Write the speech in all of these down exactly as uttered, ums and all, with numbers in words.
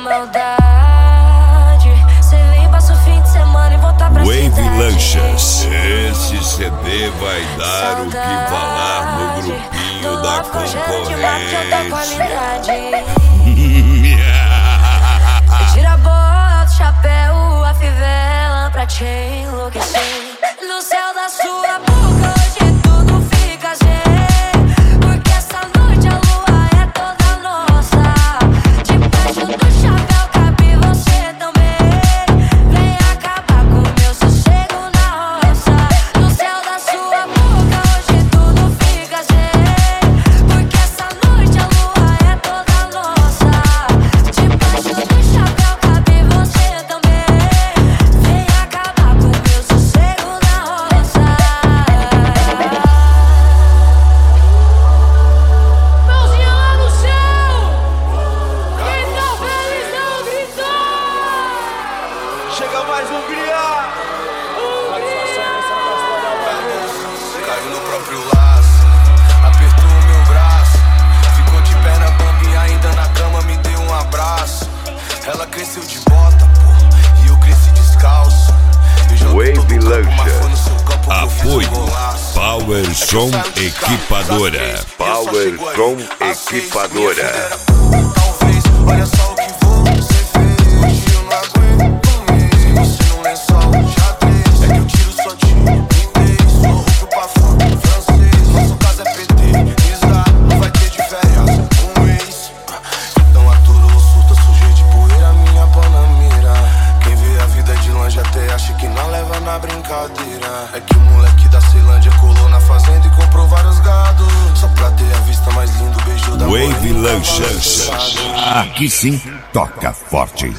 maldade. Cê vem, passa o fim de semana e volta pra Wave cidade. Lanchas. Esse C D vai dar o que falar no grupinho da concorrência. Tira a bota, o chapéu, a fivela pra te enlouquecer. No céu da sua boca hoje tudo fica sem, porque essa noite a lua é toda nossa. Debaixo do chapéu cabe você também. Vem acabar com meu sossego na roça. No céu da sua boca hoje tudo fica sem, porque essa noite a lua é toda nossa. Debaixo do chapéu cabe você também. Vem acabar com meu sossego na roça. Mãozinha lá no céu. Quem tá feliz não grita. Chega mais Hungria! Caiu no próprio laço, apertou o meu braço. Ficou de perna bamba e ainda na cama me deu um abraço. Ela cresceu de bota, pô, e eu cresci descalço. Eu joguei Wave todo o campo, mas Lancha. foi no seu campo que eu fiz um Apoio golaço. Power É que eu Som saio de casa, Equipadora. das três, e eu só Power chego aí, Som às seis, Equipadora. minha vida era talvez, olha só o que você fez. Hoje eu não aguento mais. Se você não lençol, já três. É que eu tiro só de inglês. Sou rouco pra fora, francês. Nosso caso é P T, Israel. Não vai ter de férias com ex. Então aturo o surto, sujei de poeira minha panamera. Quem vê a vida de longe até acha que não leva na brincadeira. É que o moleque da Ceilândia colou na fazenda e comprou vários gados. Só pra ter a vista mais linda, o beijo da Wave morena, Lanchas. balançado. Aqui sim, toca forte.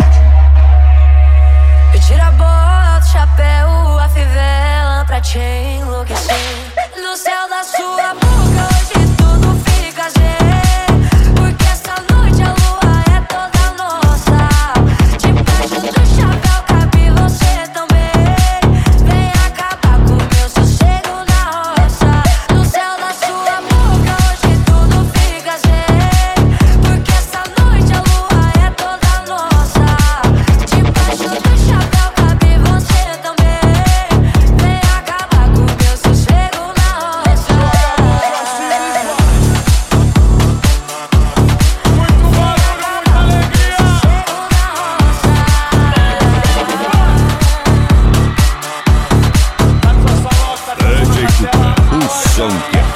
Tira a bota, o chapéu, a fivela pra te enlouquecer. No céu da sua boca hoje tudo fica sem, porque essa noite a lua é toda nossa. Debaixo do chapéu cabe você também. Vem acabar com meu sossego na roça. No céu da sua boca hoje tudo fica sem, porque essa noite a lua é toda nossa. Debaixo do chapéu cabe você também. Vem acabar com meu sossego na roça. Muito barulho, muita alegria! Grande equipe. O som que